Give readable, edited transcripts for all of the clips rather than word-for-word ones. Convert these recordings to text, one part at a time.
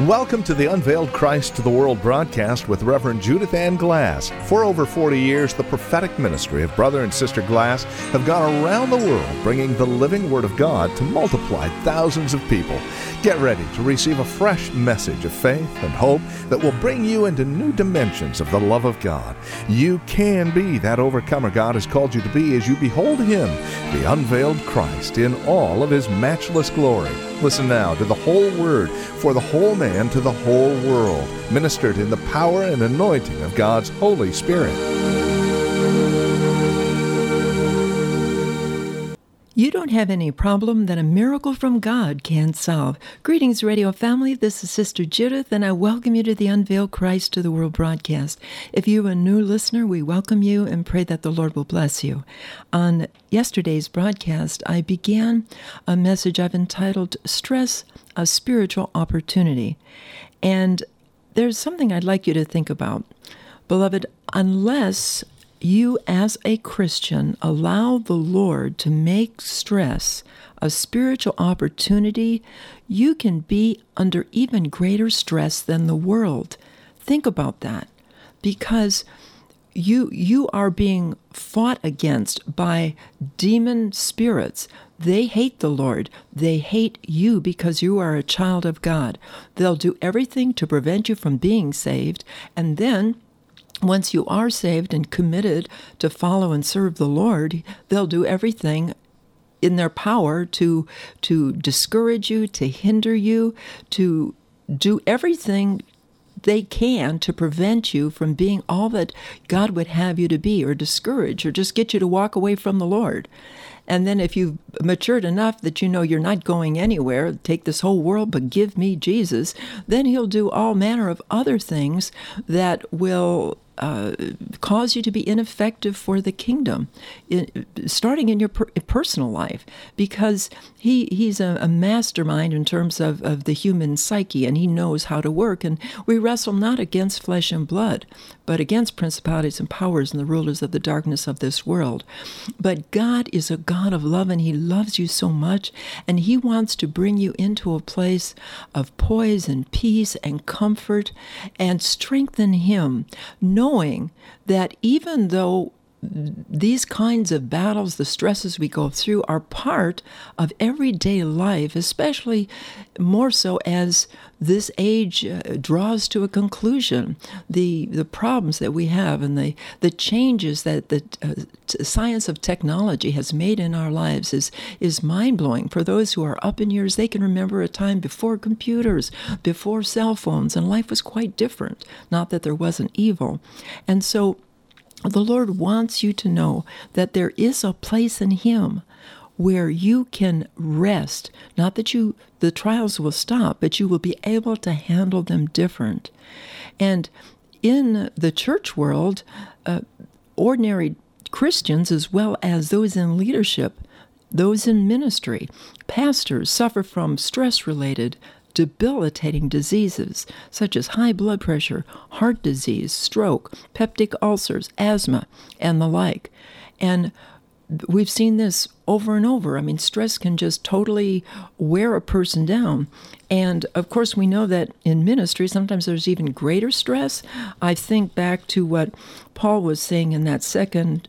Welcome to the Unveiled Christ to the World broadcast with Reverend Judith Ann Glass. For over 40 years, the prophetic ministry of Brother and Sister Glass have gone around the world bringing the living Word of God to multiply thousands of people. Get ready to receive a fresh message of faith and hope that will bring you into new dimensions of the love of God. You can be that overcomer God has called you to be as you behold Him, the unveiled Christ, in all of His matchless glory. Listen now to the whole Word for the whole man to the whole world, ministered in the power and anointing of God's Holy Spirit. You don't have any problem that a miracle from God can't solve. Greetings, radio family. This is Sister Judith, and I welcome you to the Unveiled Christ to the World broadcast. If you're a new listener, we welcome you and pray that the Lord will bless you. On yesterday's broadcast, I began a message I've entitled Stress of Spiritual Opportunity. And there's something I'd like you to think about. Beloved, unless you as a Christian allow the Lord to make stress a spiritual opportunity, you can be under even greater stress than the world. Think about that, because you are being fought against by demon spirits. They hate the Lord. They hate you because you are a child of God. They'll do everything to prevent you from being saved, and then once you are saved and committed to follow and serve the Lord, they'll do everything in their power to discourage you, to hinder you, to do everything they can to prevent you from being all that God would have you to be, or discourage, or just get you to walk away from the Lord. And then if you've matured enough that you know you're not going anywhere, take this whole world, but give me Jesus, then He'll do all manner of other things that will cause you to be ineffective for the kingdom, starting in your personal life, because he's a mastermind in terms of the human psyche, and He knows how to work. And we wrestle not against flesh and blood, but against principalities and powers and the rulers of the darkness of this world. But God is a God of love, and He loves you so much, and He wants to bring you into a place of poise and peace and comfort, and strengthen Him, knowing that even though these kinds of battles, the stresses we go through, are part of everyday life, especially more so as this age draws to a conclusion. The problems that we have and the changes that the science of technology has made in our lives is mind-blowing. For those who are up in years, they can remember a time before computers, before cell phones, and life was quite different. Not that there wasn't evil. And so the Lord wants you to know that there is a place in Him where you can rest. Not that the trials will stop, but you will be able to handle them different. And in the church world, ordinary Christians, as well as those in leadership, those in ministry, pastors, suffer from stress-related debilitating diseases such as high blood pressure, heart disease, stroke, peptic ulcers, asthma, and the like. And we've seen this over and over. I mean, stress can just totally wear a person down. And of course, we know that in ministry, sometimes there's even greater stress. I think back to what Paul was saying in that in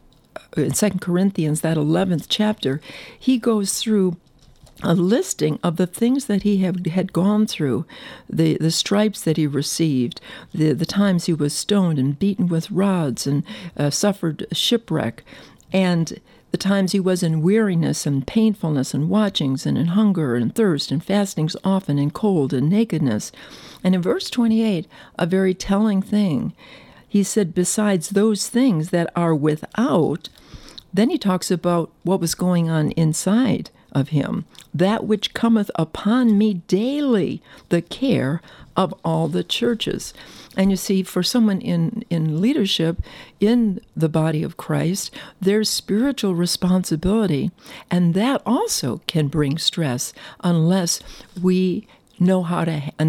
2 Corinthians, that 11th chapter. He goes through a listing of the things that he had gone through, the stripes that he received, the times he was stoned and beaten with rods and suffered shipwreck, and the times he was in weariness and painfulness and watchings and in hunger and thirst and fastings often and cold and nakedness. And in verse 28, a very telling thing, he said, besides those things that are without, then he talks about what was going on inside of him, that which cometh upon me daily, the care of all the churches. And you see, for someone in leadership in the body of Christ, there's spiritual responsibility, and that also can bring stress unless we know how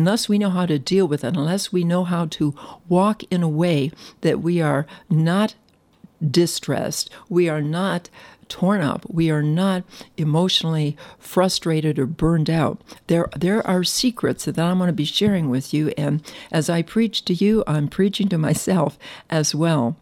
to deal with it, unless we know how to walk in a way that we are not distressed, we are not torn up. We are not emotionally frustrated or burned out. There are secrets that I'm going to be sharing with you, and as I preach to you, I'm preaching to myself as well.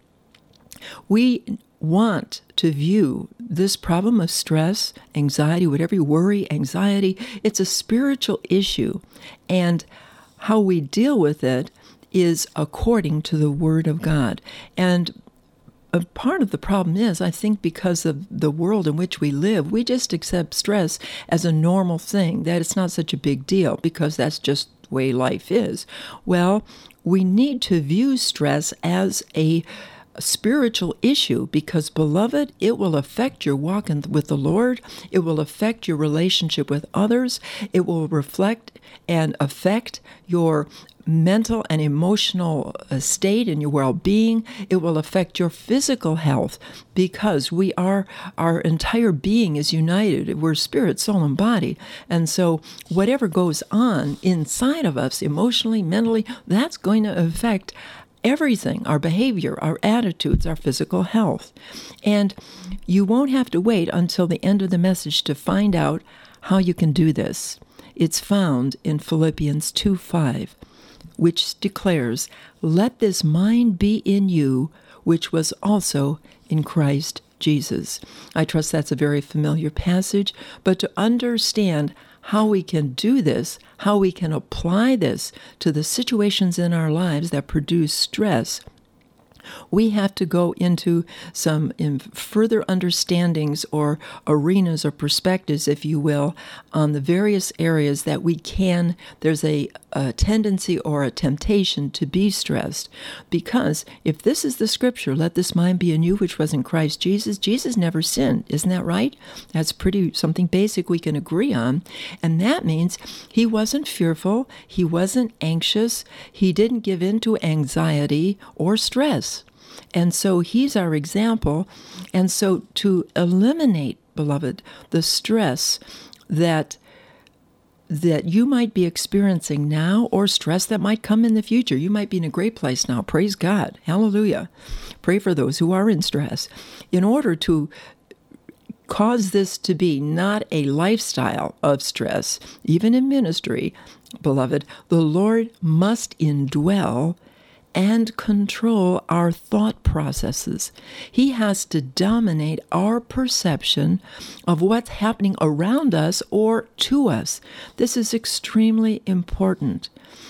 We want to view this problem of stress, anxiety, whatever you worry, anxiety, it's a spiritual issue, and how we deal with it is according to the Word of God. And a part of the problem is, I think, because of the world in which we live, we just accept stress as a normal thing, that it's not such a big deal because that's just the way life is. Well, we need to view stress as a spiritual issue because, beloved, it will affect your walk with the Lord. It will affect your relationship with others. It will reflect and affect your mental and emotional state and your well-being. It will affect your physical health because our entire being is united. We're spirit, soul, and body. And so whatever goes on inside of us, emotionally, mentally, that's going to affect everything, our behavior, our attitudes, our physical health. And you won't have to wait until the end of the message to find out how you can do this. It's found in Philippians 2:5, which declares, "Let this mind be in you, which was also in Christ Jesus." I trust that's a very familiar passage, but to understand how we can do this, how we can apply this to the situations in our lives that produce stress, we have to go into some further understandings or arenas or perspectives, if you will, on the various areas that there's a tendency or a temptation to be stressed. Because if this is the scripture, let this mind be in you, which was in Christ Jesus, Jesus never sinned. Isn't that right? That's something basic we can agree on. And that means he wasn't fearful. He wasn't anxious. He didn't give in to anxiety or stress. And so he's our example. And so to eliminate, beloved, the stress that you might be experiencing now or stress that might come in the future. You might be in a great place now. Praise God. Hallelujah. Pray for those who are in stress. In order to cause this to be not a lifestyle of stress, even in ministry, beloved, the Lord must indwell and control our thought processes. He has to dominate our perception of what's happening around us or to us. This is extremely important.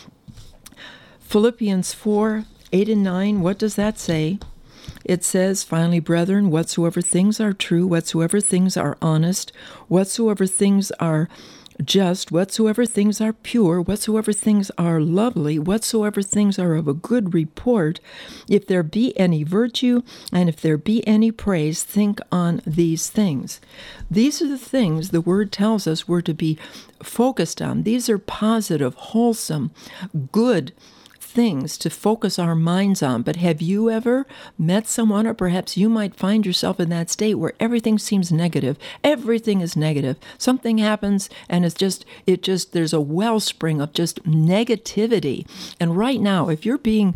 Philippians 4:8 and 9, what does that say? It says, "Finally, brethren, whatsoever things are true, whatsoever things are honest, whatsoever things are just, whatsoever things are pure, whatsoever things are lovely, whatsoever things are of a good report, if there be any virtue, and if there be any praise, think on these things." These are the things the Word tells us we're to be focused on. These are positive, wholesome, good things to focus our minds on. But have you ever met someone, or perhaps you might find yourself in that state where everything seems negative? Everything is negative. Something happens and there's a wellspring of just negativity. And right now, if you're being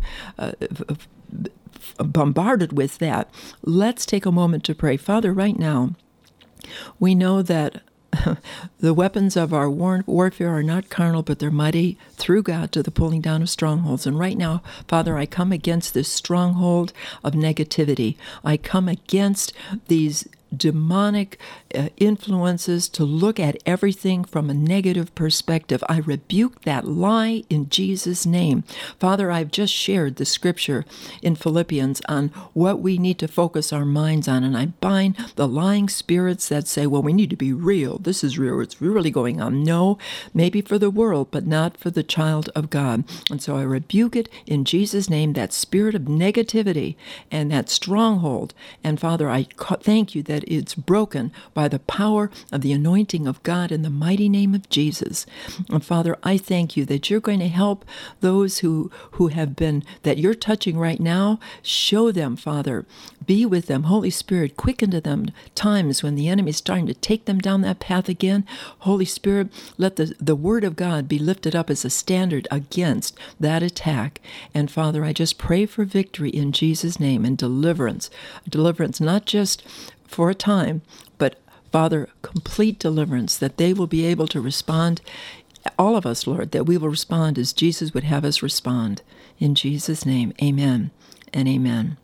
bombarded with that, let's take a moment to pray. Father, right now, we know that the weapons of our warfare are not carnal, but they're mighty through God to the pulling down of strongholds. And right now, Father, I come against this stronghold of negativity. I come against these demonic influences to look at everything from a negative perspective. I rebuke that lie in Jesus' name. Father, I've just shared the scripture in Philippians on what we need to focus our minds on, and I bind the lying spirits that say, well, we need to be real. This is real. It's really going on. No, maybe for the world, but not for the child of God. And so I rebuke it in Jesus' name, that spirit of negativity and that stronghold. And Father, I thank you that it's broken by the power of the anointing of God in the mighty name of Jesus. And Father, I thank you that you're going to help those who have been, that you're touching right now. Show them, Father. Be with them. Holy Spirit, quicken to them times when the enemy is starting to take them down that path again. Holy Spirit, let the word of God be lifted up as a standard against that attack. And Father, I just pray for victory in Jesus' name and deliverance. Deliverance not just for a time, but Father, complete deliverance, that they will be able to respond, all of us, Lord, that we will respond as Jesus would have us respond. In Jesus' name, amen and amen.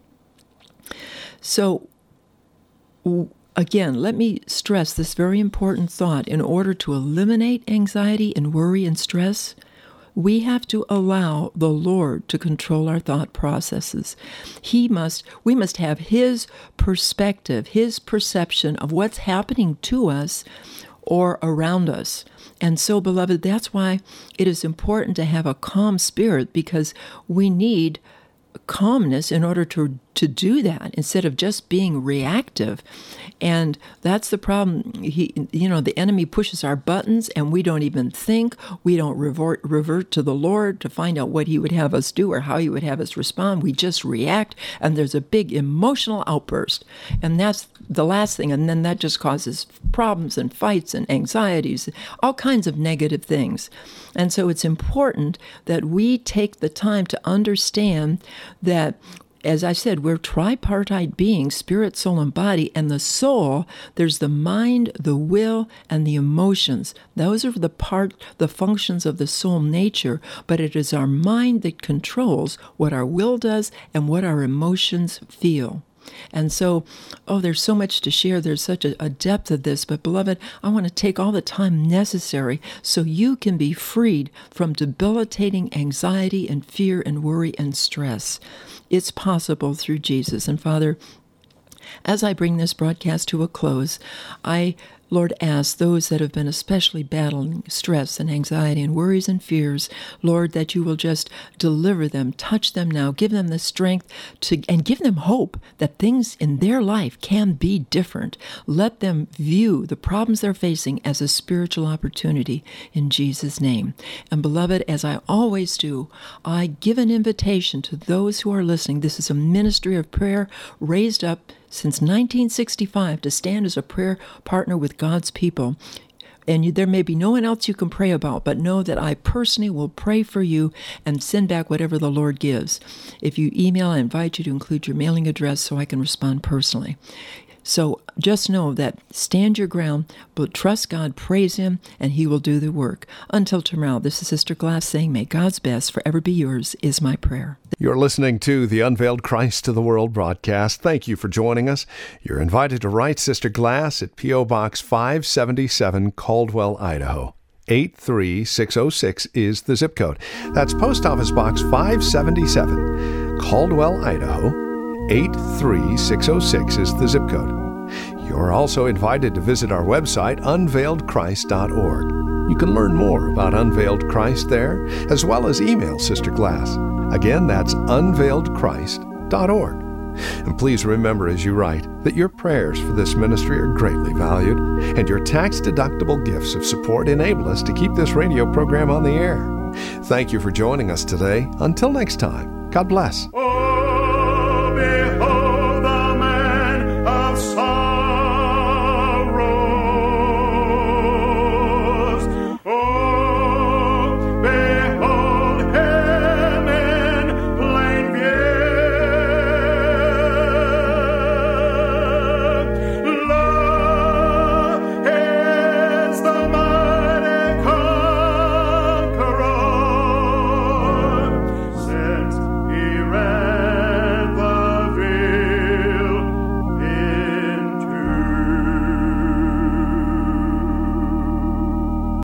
So, again, let me stress this very important thought. In order to eliminate anxiety and worry and stress, we have to allow the Lord to control our thought processes. We must have His perspective, His perception of what's happening to us or around us. And so, beloved, that's why it is important to have a calm spirit, because we need calmness in order to do that, instead of just being reactive. And that's the problem. The enemy pushes our buttons, and we don't even think. We don't revert to the Lord to find out what He would have us do or how He would have us respond. We just react, and there's a big emotional outburst. And that's the last thing. And then that just causes problems and fights and anxieties, all kinds of negative things. And so it's important that we take the time to understand that, as I said, we're tripartite beings, spirit, soul, and body. And the soul, there's the mind, the will, and the emotions. Those are the functions of the soul nature. But it is our mind that controls what our will does and what our emotions feel. And so, there's so much to share. There's such a depth of this. But, beloved, I want to take all the time necessary so you can be freed from debilitating anxiety and fear and worry and stress. It's possible through Jesus. And, Father, as I bring this broadcast to a close, I, Lord, ask those that have been especially battling stress and anxiety and worries and fears, Lord, that you will just deliver them, touch them now, give them the strength and give them hope that things in their life can be different. Let them view the problems they're facing as a spiritual opportunity in Jesus' name. And beloved, as I always do, I give an invitation to those who are listening. This is a ministry of prayer raised up since 1965 to stand as a prayer partner with God's people. And there may be no one else you can pray about, but know that I personally will pray for you and send back whatever the Lord gives. If you email, I invite you to include your mailing address so I can respond personally. So just know that stand your ground, but trust God, praise Him, and He will do the work. Until tomorrow, this is Sister Glass saying, may God's best forever be yours, is my prayer. You're listening to the Unveiled Christ to the World broadcast. Thank you for joining us. You're invited to write Sister Glass at P.O. Box 577, Caldwell, Idaho. 83606 is the zip code. That's Post Office Box 577, Caldwell, Idaho. 83606 is the zip code. You're also invited to visit our website, unveiledchrist.org. You can learn more about Unveiled Christ there, as well as email Sister Glass. Again, that's unveiledchrist.org. And please remember as you write that your prayers for this ministry are greatly valued, and your tax-deductible gifts of support enable us to keep this radio program on the air. Thank you for joining us today. Until next time, God bless.